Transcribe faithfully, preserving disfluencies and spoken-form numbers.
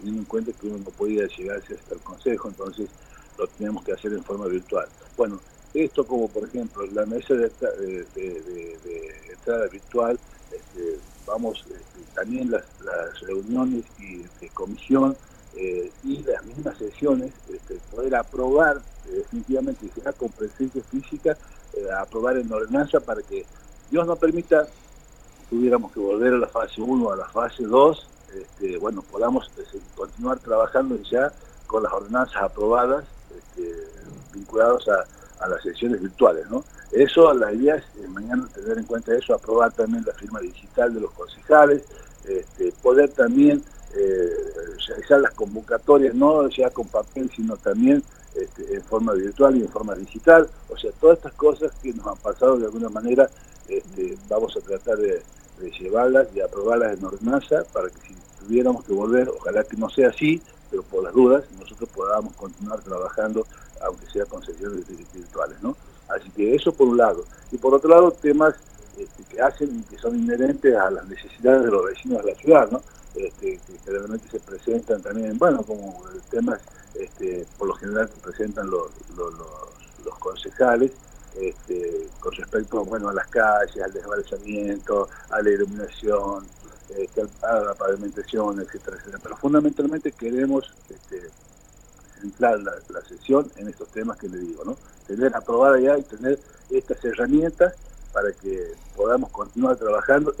teniendo en cuenta que uno no podía llegarse hasta el consejo, entonces lo teníamos que hacer en forma virtual. Bueno, esto como por ejemplo la mesa de, de, de, de, de entrada virtual, este, vamos, este, también las, las reuniones y de comisión eh, y las mismas sesiones, este, poder aprobar eh, definitivamente, si sea con presencia física, eh, aprobar en ordenanza para que Dios no permita tuviéramos que volver a la fase uno, a la fase dos, este, bueno, podamos este, continuar trabajando ya con las ordenanzas aprobadas, este, vinculados a, a las sesiones virtuales, ¿no? Eso, la idea es eh, mañana tener en cuenta eso, aprobar también la firma digital de los concejales, este, poder también eh, realizar las convocatorias, no ya con papel, sino también este, en forma virtual y en forma digital, o sea, todas estas cosas que nos han pasado de alguna manera, este, vamos a tratar de, de llevarlas y aprobarlas en ordenanza para que si tuviéramos que volver, ojalá que no sea así, pero por las dudas, nosotros podamos continuar trabajando, aunque sea con sesiones virtuales, ¿no? Así que eso por un lado. Y por otro lado, temas este, que hacen y que son inherentes a las necesidades de los vecinos de la ciudad, ¿no? Este, que generalmente se presentan también, bueno, como temas, este, por lo general que presentan los, los, los, los concejales, este, con respecto, bueno, a las calles, al desbalsamiento, a la iluminación, este, a la pavimentación, etcétera, etcétera. Pero fundamentalmente queremos este, centrar la, la sesión en estos temas que le digo, ¿no? Tener aprobada ya y tener estas herramientas para que podamos continuar trabajando